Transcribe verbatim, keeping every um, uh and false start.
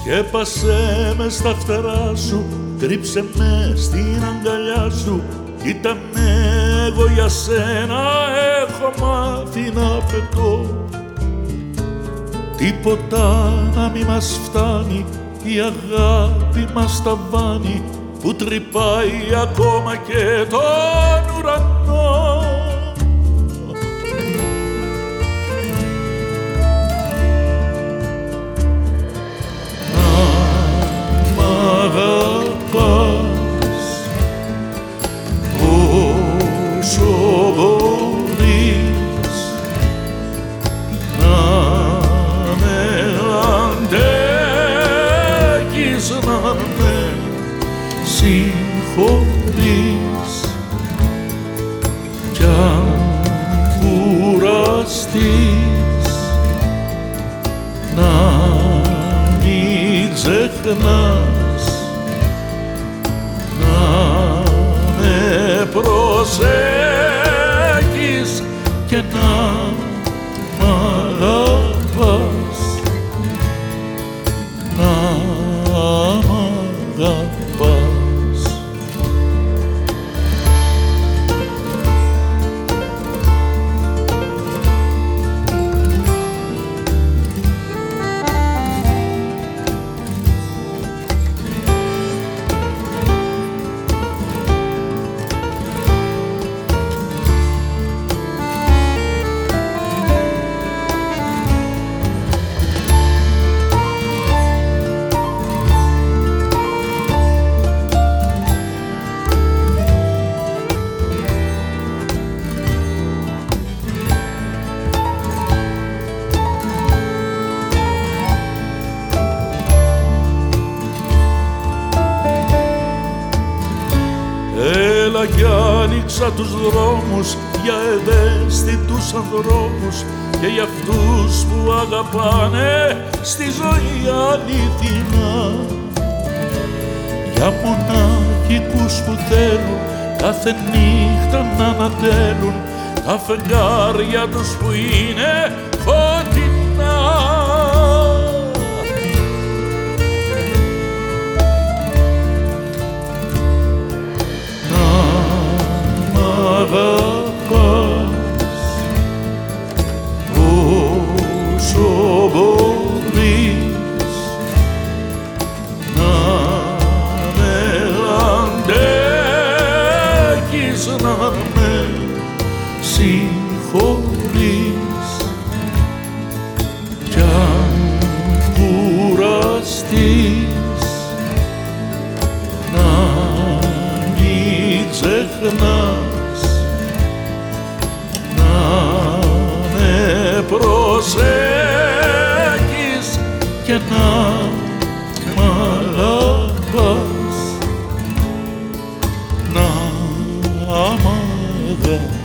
Σκέπασέ με στα φτερά σου, κρύψε με στην αγκαλιά σου. Κοίτα με, εγώ για σένα έχω μάθει να πετώ. Τίποτα να μη μας φτάνει, η αγάπη μας ταβάνει που τρυπάει ακόμα και τον ουρανό. Να με συγχωρείς κι αν κουραστείς να μην ξεχνάς να με προσέχεις και να μ' αγαπάς, να μ' αγαπάς. Έλα κι άνοιξα τους δρόμους για ευαίσθητους ανθρώπους και για αυτούς που αγαπάνε στη ζωή αληθινά, για μονάχικους που θέλουν κάθε νύχτα να ανατέλουν τα φεγγάρια τους που είναι φωτεινά. Όσο μπορείς να με αντέχεις, να με συγχωρείς κι αν κουραστείς να μην ξεχνάς να με προσέχεις και να μ' αγαπάς, να μ' αγαπάς.